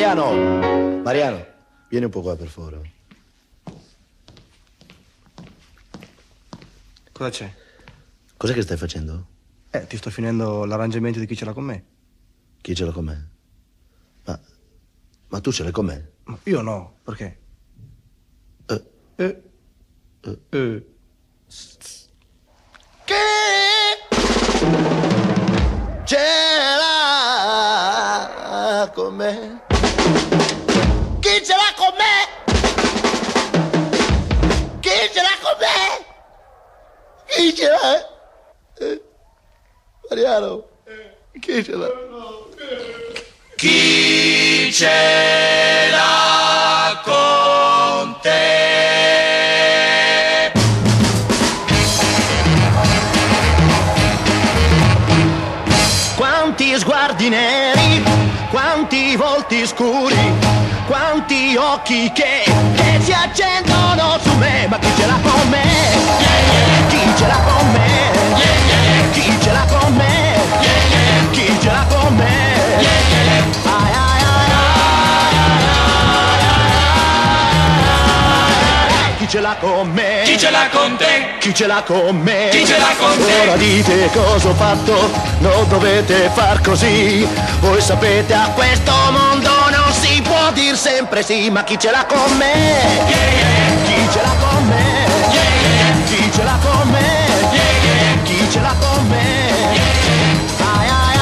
Mariano! Mariano, vieni un po' qua per favore. Cosa c'è? Cos'è che stai facendo? Ti sto finendo l'arrangiamento di chi ce l'ha con me. Chi ce l'ha con me? Ma tu ce l'hai con me? Ma io no, perché? Che ce l'ha con me? Chi ce l'ha con me? Chi ce l'ha con me? Chi ce l'ha? Mariano, chi ce l'ha? Chi ce l'ha con te? Quanti sguardi neri, quanti volti scuri, quanti occhi che si accendono su me. Ma chi ce l'ha con me? Chi ce l'ha con me? Chi ce l'ha con me? Chi ce l'ha con me? Ai, ai, ai, ai. Chi ce l'ha con me? Chi ce l'ha con te? Chi ce l'ha con me? Chi ce l'ha con te? Ora dite cosa ho fatto, non dovete far così. Voi sapete a questo mondo non si può dir sempre sì. Ma chi ce l'ha con me? Chi ce l'ha con me? Chi ce l'ha con me? Chi ce l'ha con me? Ai, ai,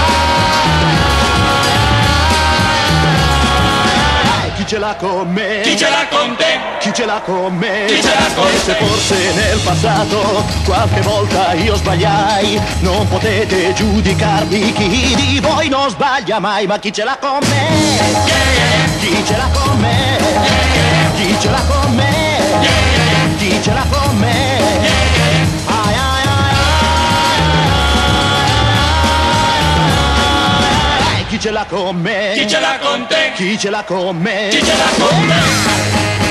ai. Chi ce l'ha con me? Chi ce l'ha con te? Chi ce l'ha con me? Chi ce l'ha con E se te? forse nel passato qualche volta io sbagliai, non potete giudicarmi, chi di voi non sbaglia mai. Ma chi ce l'ha con me? Chi ce l'ha con me? Chi ce l'ha con me? Chi ce l'ha con me? Ai, ai, ai. Chi ce l'ha con me? Chi ce l'ha con te? Chi ce l'ha con me? Chi ce l'ha con me?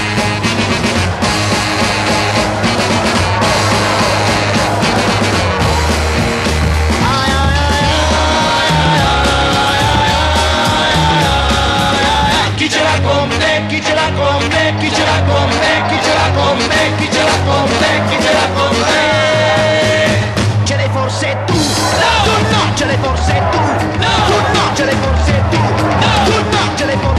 Chi ce l'ha con te? Chi ce l'ha con te? Chi ce l'ha con te? Chi ce l'ha con te? Chi ce l'ha con te? Chi ce l'ha con te? Ce l'hai forse tu? No! Tu no! Ce l'hai forse tu? No! Tu no! Ce l'hai forse tu? No! Tu no! Ce l'hai forse